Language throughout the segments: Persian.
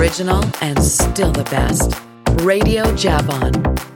original and still the best. Radio Javon.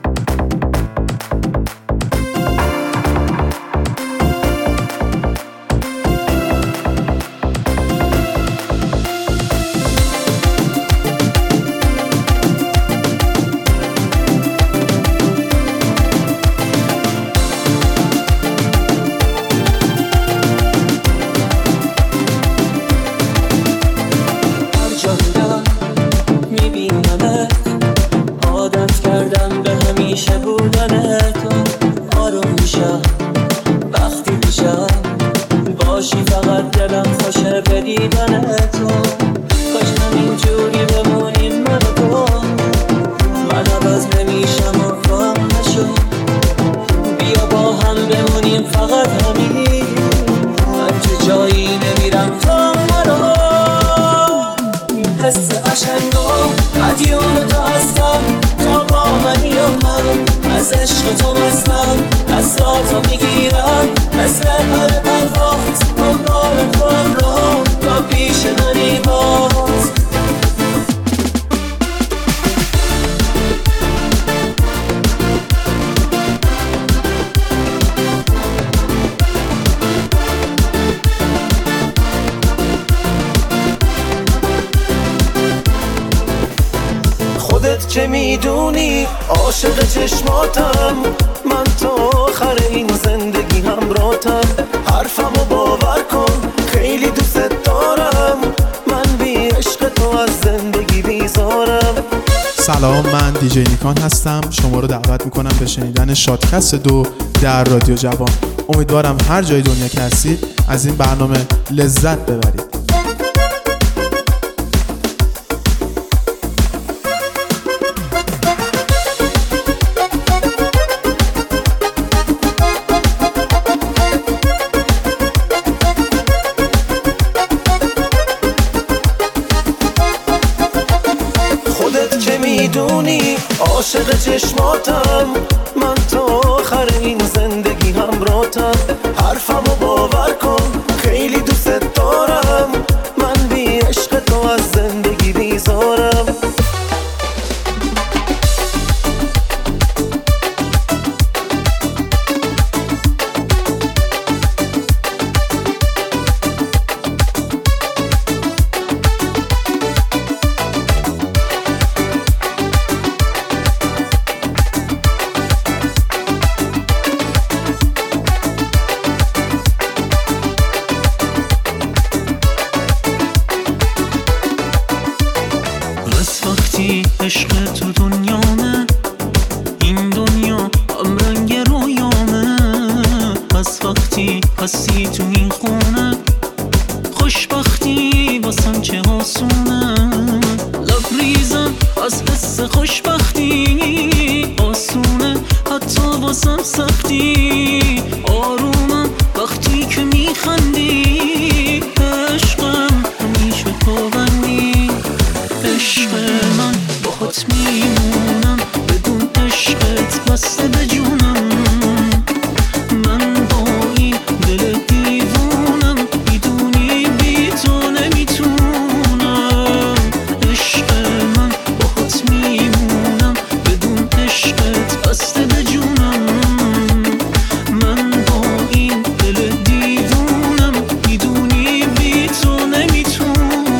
چه میدونی عاشق چشماتم، من تا آخر این زندگی همراهتم. حرفمو باور کن خیلی دوست دارم، من بی عشق تو از زندگی بیزارم. سلام، من دیجی نیکان هستم. شما رو دعوت میکنم به شنیدن شادکست 2 در رادیو جوان. امیدوارم هر جای دنیا که هستید از این برنامه لذت ببرید. میدونی عاشق چشماتم، من تا آخر این زندگی همراهتم. حرفمو باور کن خیلی دوست دارم، من بی عشق تو از زندگی بیزارم. عشق تو دنیامه، این دنیا هم رنگ رویامه. از وقتی هستی تو این خونه، خوشبختی واسم چه آسونه. لبریزم از حس خوشبختی، آسونه حتی واسم سختی. آرومم وقتی که میخندی، عشقم همیشه تو بندی. عشق من باهات میمونم، بدون عشقت بسته به جونم. من با این دل دیوونم، میدونی بی تو نمیتونم. عشق من باهات میمونم، بدون عشقت بسته به جونم. من با این دل دیوونم، میدونی بی تو نمیتونم.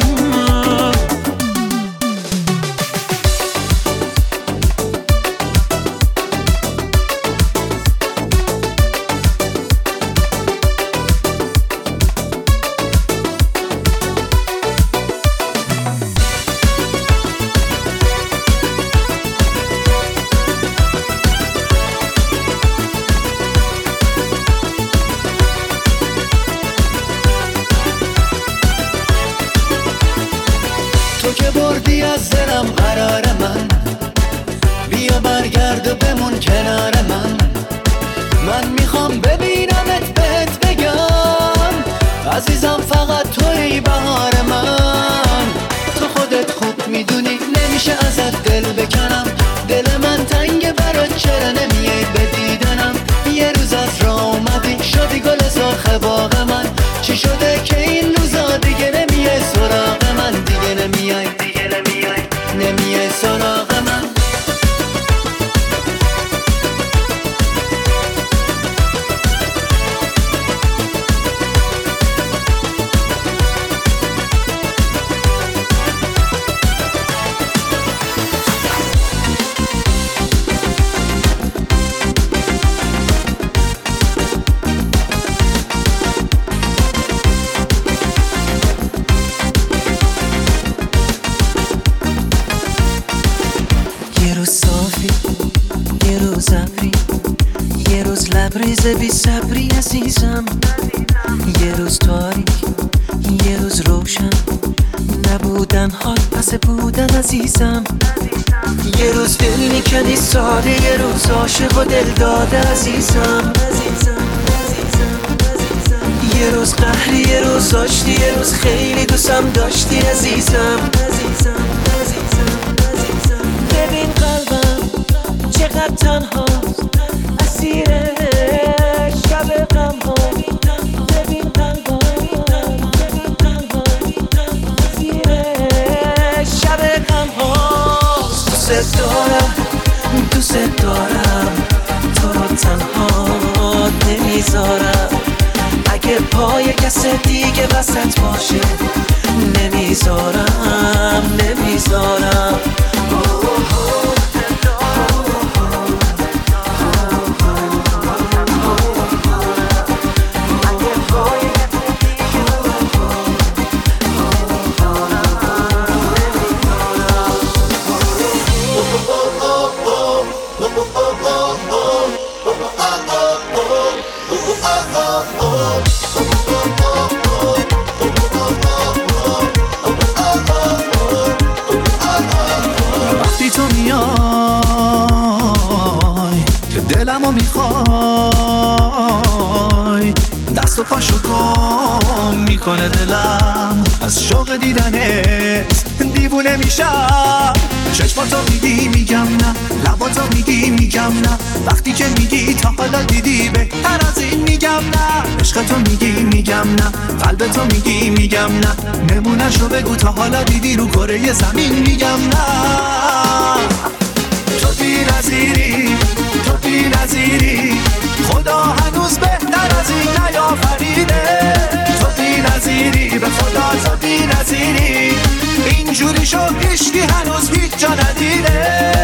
تو که بردی از دلم قرار من، بیا برگرد و بمون کنار من. من میخوام ببینمت بهت بگم، عزیزم فقط توی بهار من. تو خودت خوب میدونی نمیشه ازت دل بکنم. دل من تنگه برات، چرا نمیای به دیدنم؟ یه روز از راه اومدی شدی گل سرخ باغ من. چی شده که این روزا دیگه نمیای سراغ من؟ دیگه نمیای مریض بی صبری عزیزم، یه روز تاریک یه روز روشن، نبودن حال پس بودن عزیزم. یه روز دل میکنی ساده، یه روز عاشق و دل داده عزیزم. یه روز قهری یه روز آشتی، یه روز خیلی دوستم داشتی عزیزم. ببین قلبم چقدر تنهاست، اسیر شب غم ها. ببین قلبم اسیر شب غم هاست. دوست دارم دوست دارم، تو رو تنها نمیذارم. اگه پای کس دیگه وسط باشه نمیذارم نمیذارم. وقتی تو میای که دلمو میخوای، دست و پاشو گم میکنه دلم از شوق دیدنت، دیوونه میشم. چشماتو میگی میگم نه، لباتو میگی میگم نه، وقتی که میگی تا حالا دیدی بهتر از این میگم نه. عشقتو میگی میگم نه، قلبتو میگی میگم نه، نمونه‌شو بگو تا حالا دیدی رو کره زمین میگم نه. تو بی‌نظیری تو بی‌نظیری، خدا هنوز بهتر از این نیافریده. تو بی‌نظیری به خدا تو بی‌نظیری، اینجوری شو هیچکی هنوز هیچ جا ندیده.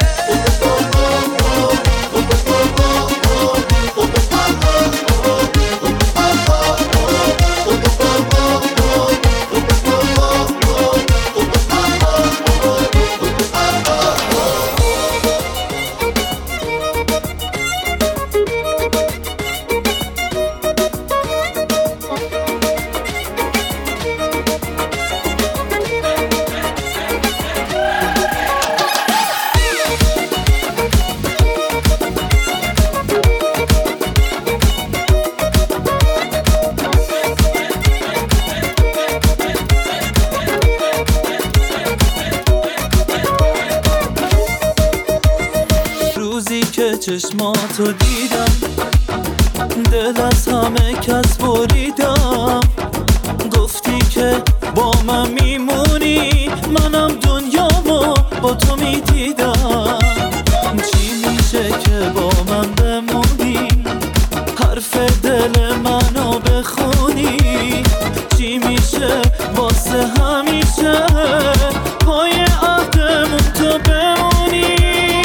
چشماتو دیدم، دل از همه کس بریدم. گفتی که با من میمونی، منم دنیامو با تو میدیدم. چی میشه که با من بمونی، حرف دل منو بخونی؟ چی میشه واسه همیشه پای عهدمون تو بمونی؟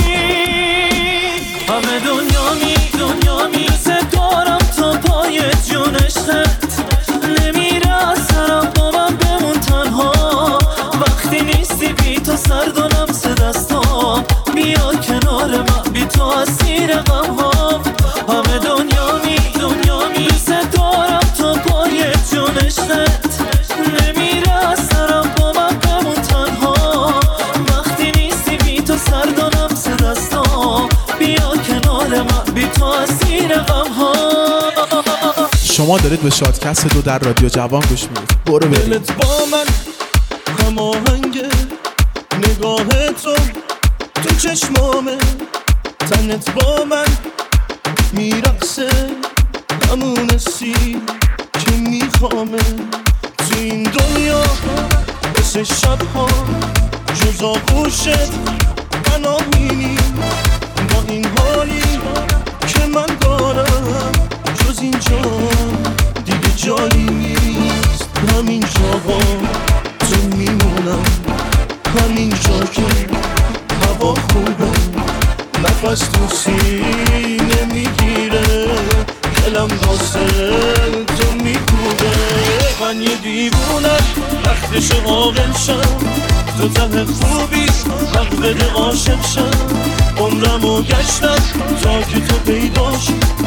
همه دنیا میزه دارم تا پای جونشت، نمیره از سرم با من بمون تنها. وقتی نیستی بی تو سرد و لمس دستام، بیا کنار من بی تو اسیر غم ها. همه دنیا میزه دارم تا پای جونشت، نمیره از سرم با من بمون تنها. وقتی نیستی بی تو سرد و لمس دستام، بیا کنار من بی تو اسیر غم ها. شما دارید به شادکست 2 در رادیو جوان گوش میدید. برو برید. دلت با من هماهنگه، نگاهت رو تو چشمامه، تنت با من میرقصه، همون سی که میخوامه. تو این دنیا مثل شبها جز آغوشت من آمینی، با این حالی که من دارم جز اینجا دیگه جایی نیست. همین جاها تو میمونم، همین جا که هوا خوبه، نفس تو سینه میگیره، دلم واسه تو میکوبه. من یه دیوونه وقتش عاقل شم، تو ته خوبی حق بده عاشق شم. عمرمو گشتم تا که تو پیداش، هیچ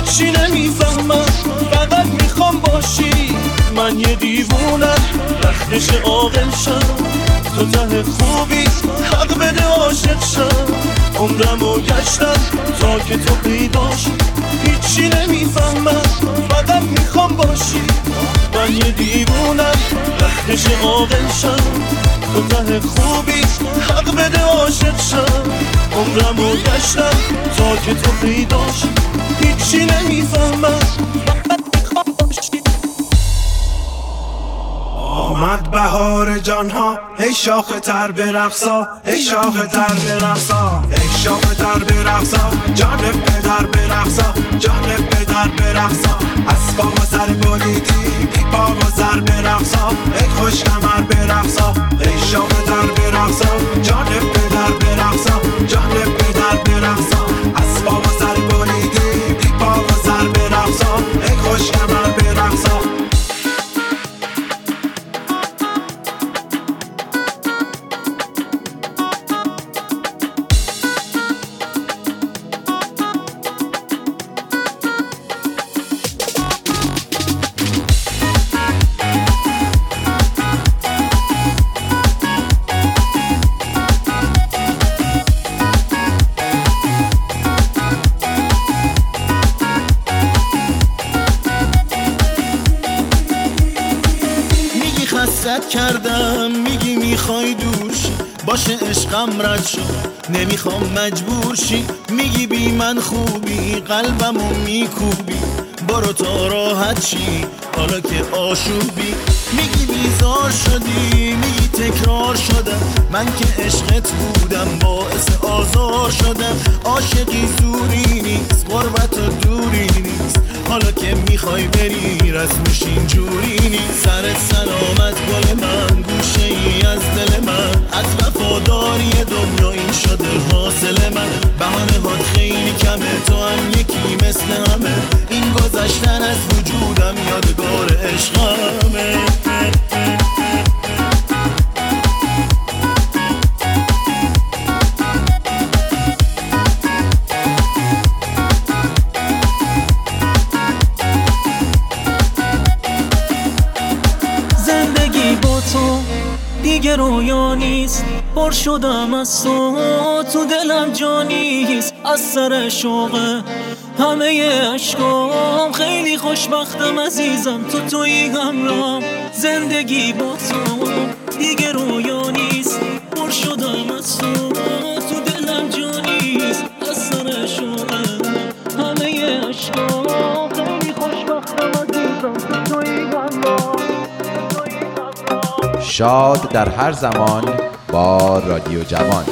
هیچی نمیفهمم، فقط میخوام باشی. من یه دیوونم وقتش عاقل شم، تو ته خوبی حق بده عاشق شم. عمرمو گشتم تا که تو پیداشی، هیچی نمیفهمم، فقط میخوام باشی. من یه دیوونم وقتش عاقل شم، تو ته خوبی حق بده عاشق شم. عمرمو گشتم تا که تو پیداشی، هیچی نمیفهمم، فقط میخوام باشی. آمد بهار جانها، ای شاخ تر برقصا، ای شاخ تر برقصا، ای شاخ تر برقصا، جان پدر برقصا، جان پدر برقصا. از پا و سر بریدی بی پا و سر برقصا، ای خوش کمر برقصا، ای شاخ تر برقصا، جان پدر برقصا، جان پدر برقصا. از پا و سر بریدی بی پا و سر برقصا، ای خوش کمر برقصا. کردم میگی میخوای دور شی، باشه عشقم رد شد نمیخوام مجبور شی. میگی بی من خوبی قلبمو میکوبی، برو تا راحت شی حالا که آشوبی. میگی بیزار شدی، میگی تکرار شدم، من که عشقت بودم باعث آزار شدم. عاشقی زوری نیست، غربت و دوری نیست، حالا که میخوای بری رسمش اینجوری نیست. سرت سلامت گل من، گوشه ای از دل من، از وفاداری دنیا این شده حاصل من. بهانه هات خیلی کمه، تو هم یکی مثل همه، این گذشتن از وجودم یادگار عشقمه. دیگه رویا نیست، پر شدم از تو دلم جا نیست. از سر شوقه همه عشقام، خیلی خوشبختم عزیزم تو تویی همراهم. زندگی با تو دیگه رویا نیست، پر شدم از تو دلم جا نیست. از سر شوقه همه عشقام، خیلی خوشبختم عزیزم تو تویی همراهم. شاد در هر زمان با رادیو جوان.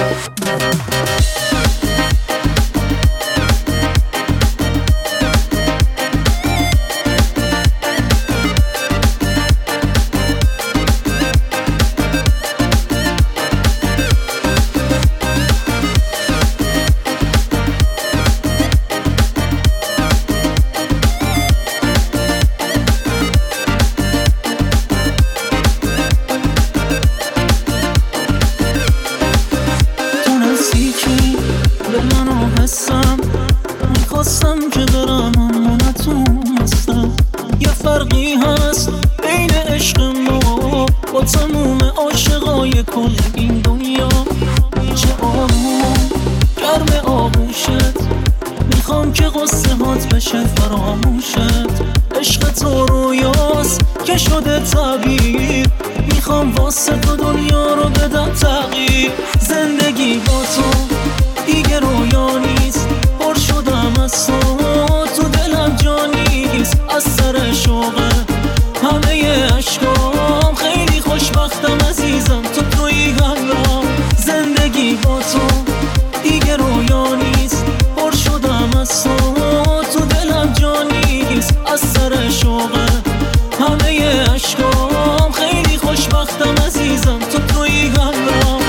میخواستم که برم اما نتونستم. یه فرقی هست بین عشق ما با تموم عاشقای کل این دنیا. چه آروم گرم آغوشت، میخوام که قصه هات بشه فراموشت. عشق تو رویاست که شده تعبیر، میخوام واسه تو دنیا رو بدم تغییر. زندگی با تو دیگه رویا نیست، پر شدم از تو دلم جا نیست. از سر شوقه همه عشقام، خیلی خوشبختم عزیزم تو تویی همراهم. زندگی با تو دیگه رویا نیست، پر شدم از تو دلم جا نیست. از سر شوقه همه عشقام، خیلی خوشبختم عزیزم تو تویی همراهم.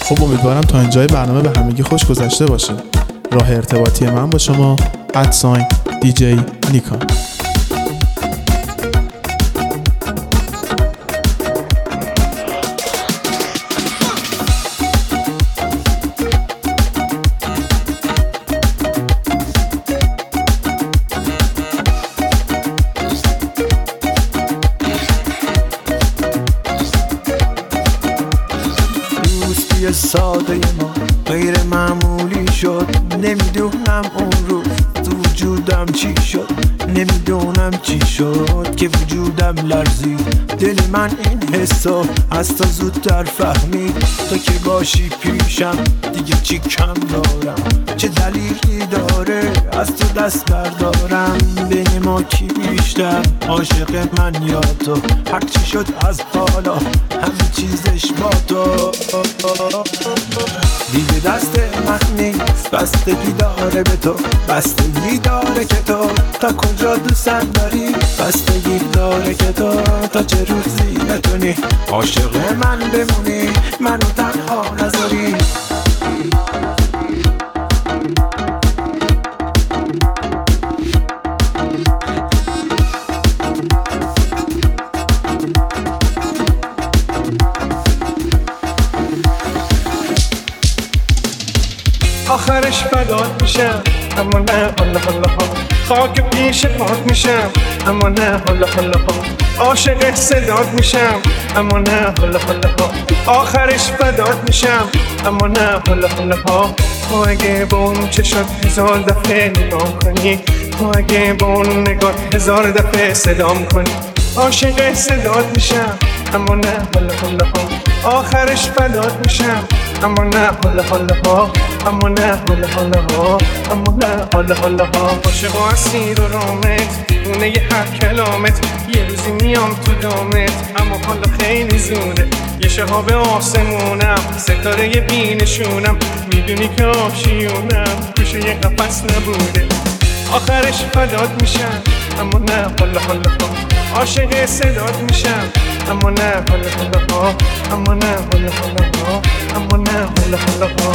خب امیدوارم تا اینجای برنامه به همگی خوش گذشته باشه. راه ارتباطی من با شما @DJ نیکان. ساده ما غیر معمولی شد، نمیدونم اون روز تو وجودم چی شد، نمیدونم چی شد که وجودم لرزید. دل من این حسو از تا زودتر فهمید، تو که باشی پیشم دیگه چی کم دارم، چه دلیلی داره از تو دست بردارم. بین ما کی بیشتر عاشق من یا تو، هر چی شد از حالا همه چیزش با تو. دیگه دست من نیست، بستگی داره به تو، بستگی داره که تو تا کجا دوستم داری، بستگی داره که تو تا چه روزی بتونی عاشق من بمونی، منو تنها نذاری. آخرش فدات میشم اما نه حالا ها، خاک پیش پات میشم اما نه حالا ها، عاشق صدات میشم اما نه حالا ها، آخرش فدات میشم اما نه حالا ها. تو اگه با اون چشات 1000 دفعه نگاه کنی، تو اگه با اون نگاه 1000 دفعه صدام کنی، عاشق صدات میشم اما نه حالا ها، آخرش فدات میشم اما نه حالا ها، اما نه حالا ها، اما نه حالا ها. عاشق و اسیر و رامت، دیوونه ی هر کلامت، یه روزی میام تو دامت اما حالا خیلی زونه. یه شهاب آسمونم، ستاره ی بینشونم، میدونی که آشیونم توشه یه قفص نبوده. آخرش فدات میشم اما نه حالا ها، عاشق صدات میشم اما نه حالا ها، اما نه حالا ها، اما نه حالا ها.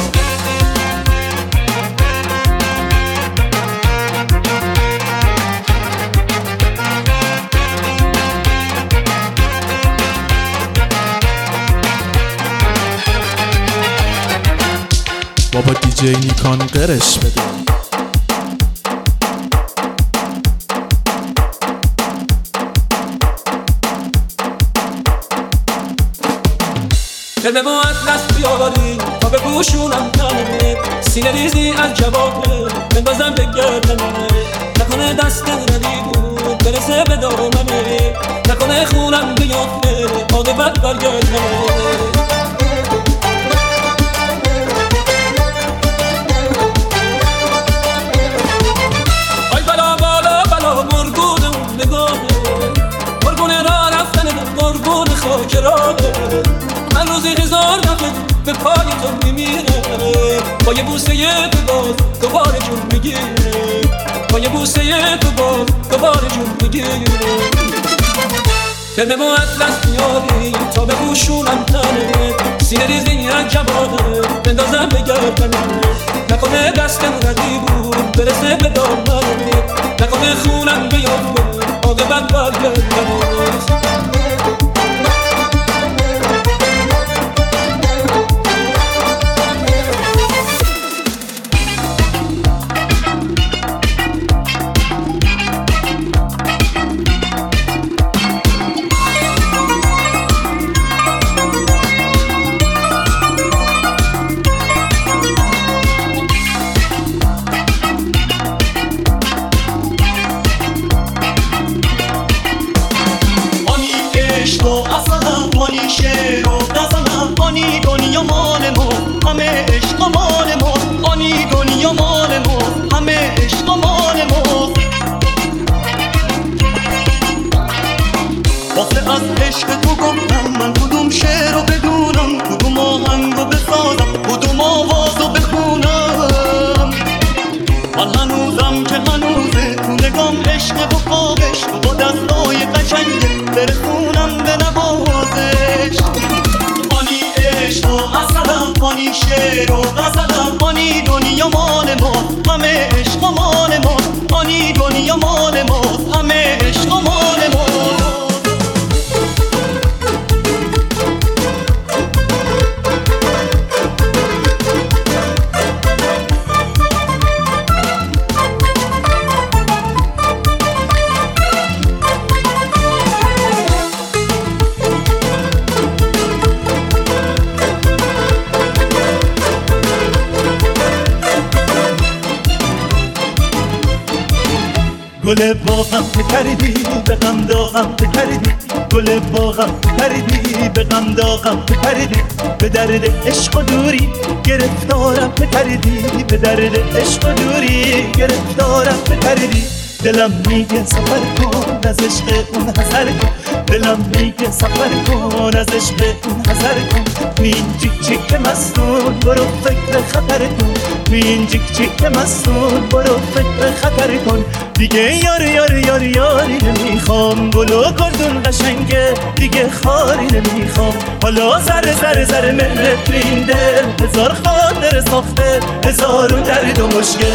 بابا دیجی نیکان قرش بده. دل با اطلس بیاوری تا به گوشونم نمونه، سینه ریزی از جوابه بندازم به گردنه، نکنه دست ردی بود برسه به دامنه، نکنه خونم بیافته عاقبت برگردنه. آی بلا بالا بلا مرگون اون نگاهه، مرگون را رفتن مرگون خاک راهه. من روزی 1000 دفعه به پای تو میمیره، با یه بوسه تو باز دوباره جون میگیره، با یه بوسه تو باز دوباره جون میگیره. ترمه با اطلس میاری تا به گوشونم تنه، سینه ریزی از جوانه بندازم به گردنه، نکنه دستم ردی بود برسه به دامنه، نکنه خونم بیافته عاقبت برگردنه. برسونم به نوازش. آنی عشق و اصلا آنی شعر و غزلم آنی دنیا مال ما همه عشق مال ما آنی دنیا مال ما همه عشق مال ما گل باغم کردی به غم داغم کردی گل باغم کردی به غم داغم کردی به درد عشق و دوری گرفتارم کردی به درد عشق و دوری گرفتارم کردی دلم میگه سفر کن از عشق اون حذر کن دلم میگه سفر کن از عشق اون حذر کن تو این جیک جیک مستون برو فکر خطر کن تو این جیک جیک مستون برو فکر خطر کن دیگه یاری نمیخوام گل و گلدون قشنگه دیگه خاری نمیخوام حالا ذره مهر تو این دل هزار خاطر ساخته هزارون درد و مشکل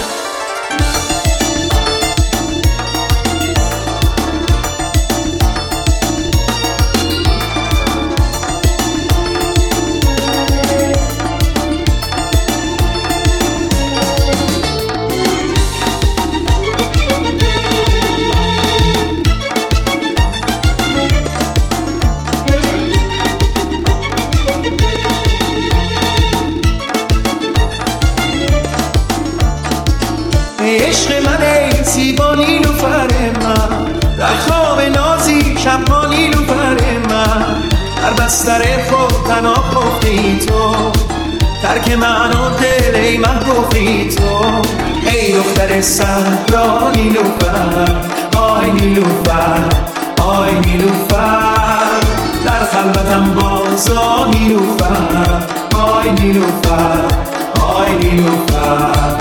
عشق من ای زیبا نیلوفر من در خواب نازی شبها نیلوفر من در بستر خود تنها خفتی تو ترک من و دل ای من گفتی تو ای دختر صحرا نیلوفر آی نیلوفر آی نیلوفر در خلوتم بازا نیلوفر آی نیلوفر آی نیلوفر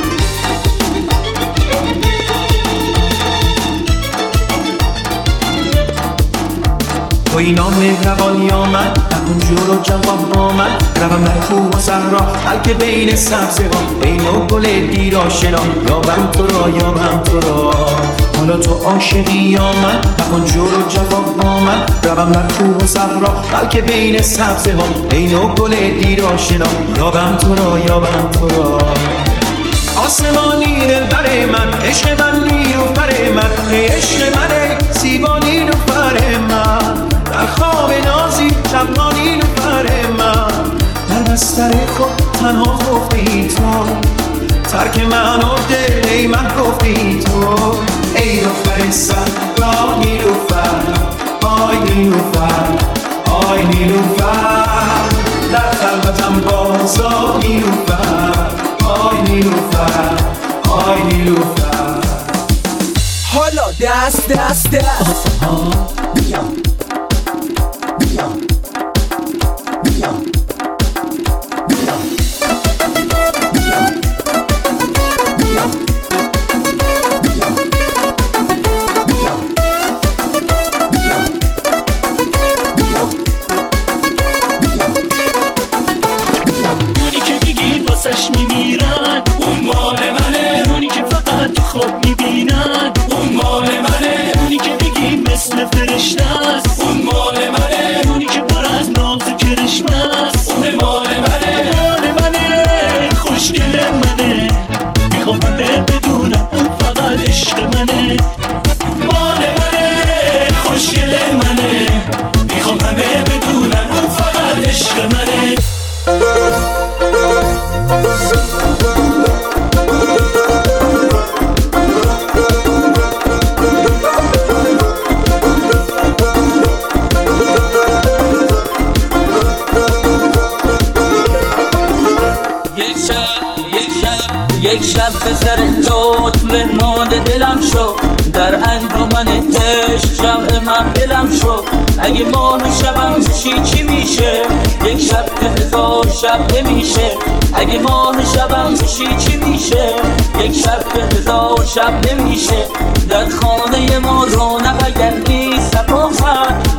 توی نام مهربانی آمد نکن جور و جواب آمد روم در کوه و صحرا بلکه بین سبزه ها ای نو گل دیر آشنا یابم تو را یابم تو را حالا تو عاشقی آمد نکن جور و جواب آمد روم در کوه و صحرا بلکه بین سبزه ها ای نو گل دیر آشنا یابم تو را یابم تو را آسمانی دلبر من عشق من نیلوفر من عشق من ای زیبا نیلوفر من در خواب نازی شبها نیلوفر من در بستر خود تنها خفتی تو ترک من و دل ای من گفتی تو ای دختر صحرا نیلوفر آی نیلوفر آی نیلوفر در خلوتم بازا نیلوفر آی نیلوفر آی نیلوفر حالا دست بیام اونی که میگی واسش میمیرن اون مال منه اونی که فقط تو خواب میبینن اون مال منه اونی که میگی مثل فرشته است اون مال منه اونی که پر از ناز و کرشمه است اون مال منه خوشگل منه میخوام همه بدونم اون فقط عشق منه مال منه خوشگل منه میخوام همه بدونم اون فقط عشق منه یک شب پسر لطف مهمان دلم شو در انجمن عشق جمع من دلم شو اگه ماه شبم بشی چی میشه یک شب که هزار شب نمیشه اگه ماه شبم بشی چی میشه یک شب که هزار شب نمیشه در خانه ما رونق اگر نیست صفا